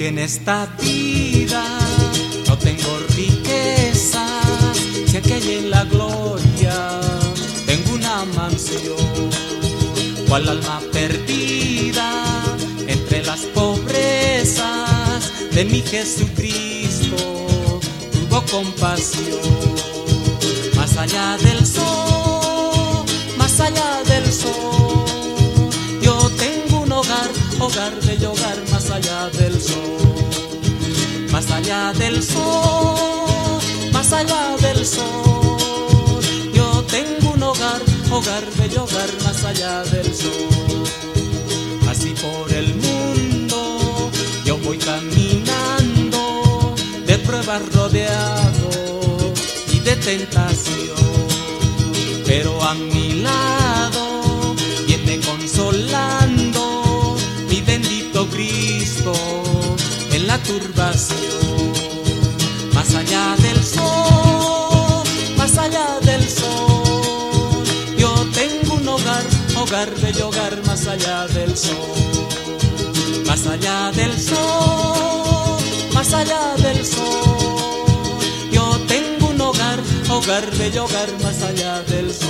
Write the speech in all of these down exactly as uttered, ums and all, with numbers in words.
Aunque en esta vida no tengo riquezas, sé que hay en la gloria tengo una mansión. Cual alma perdida entre las pobrezas de mi Jesucristo tuvo compasión. Más allá del sol, más allá del sol, yo tengo un hogar, hogar bello hogar, más allá del sol. Más allá del sol, más allá del sol, yo tengo un hogar, hogar bello hogar, más allá del sol. Así por el mundo yo voy caminando, de pruebas rodeado y de tentación, pero a mi lado viene consolando mi bendito Cristo en la turbación. Más allá del sol, más allá del sol, yo tengo un hogar, hogar bello hogar, más allá del sol. Más allá del sol, más allá del sol, yo tengo un hogar, hogar bello hogar, más allá del sol.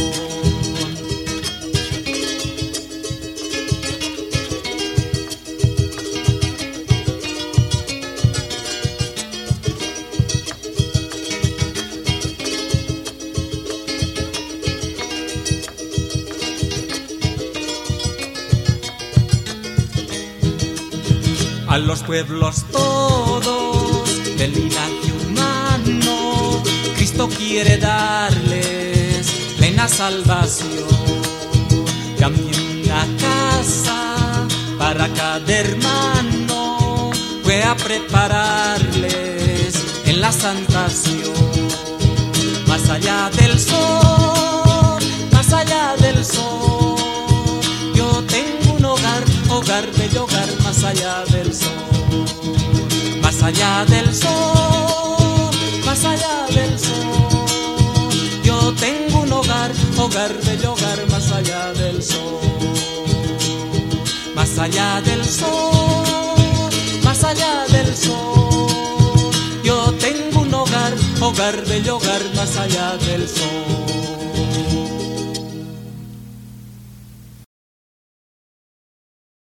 A los pueblos todos del linaje humano, Cristo quiere darles plena salvación. También una casa para cada hermano fue a prepararles en la santación. Más allá del sol, más allá del sol, yo tengo un hogar, hogar bello hogar, más allá del sol. Más allá del sol, más allá del sol, yo tengo un hogar, hogar bello hogar, más allá del sol. Más allá del sol, más allá del sol, yo tengo un hogar, hogar bello hogar, más allá del sol.